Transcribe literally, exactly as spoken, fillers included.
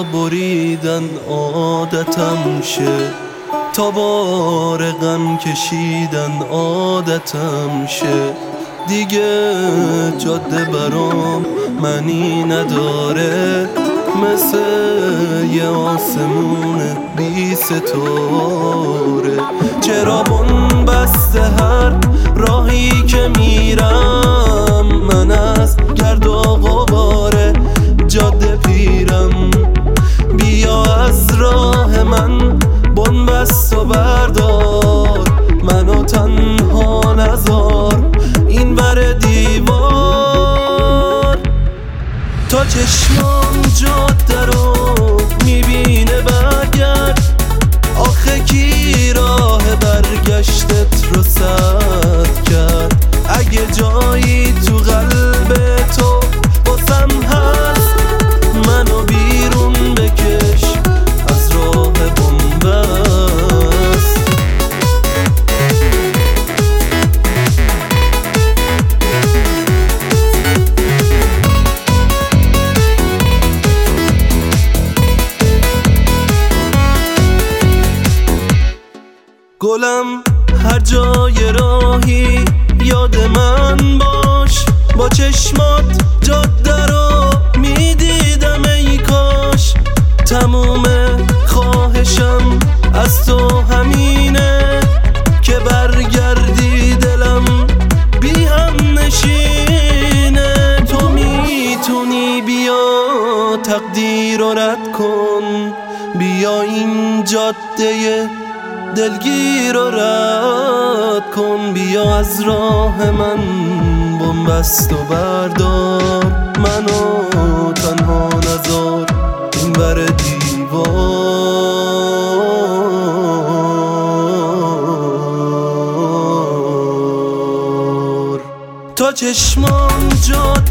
تا بریدن عادتم شه، تا بار غم کشیدن عادتم شه. دیگه جاده برام معنی نداره، مثل یه آسمون بی ستاره. چرا بن بسته هر راهی که میرم، من از گرد و غبار جاده پیرم. بیا از راه من بن بست و بردار، منو تنها نذار این ور دیوار. تا چشمام جاده رو میبینه برگرد، آخه کی راه برگشتت رو سد کرد؟ اگه جایی تو قلب تو باسم هست، منو بیرون بکش از راه بنبست. گلم هر جای راهی یاد من باش، با چشمات جاده رو میدیدم ای کاش. تموم خواهشم از تو همینه که برگردی دلم بی هم نشینه. تو میتونی بیا تقدیر رو رد کن، بیا این جاده دلگیر رو رد کن. بیا از راه من بنبست و بردار، منو تنها نذار این ور دیوار. تا چشمام جاده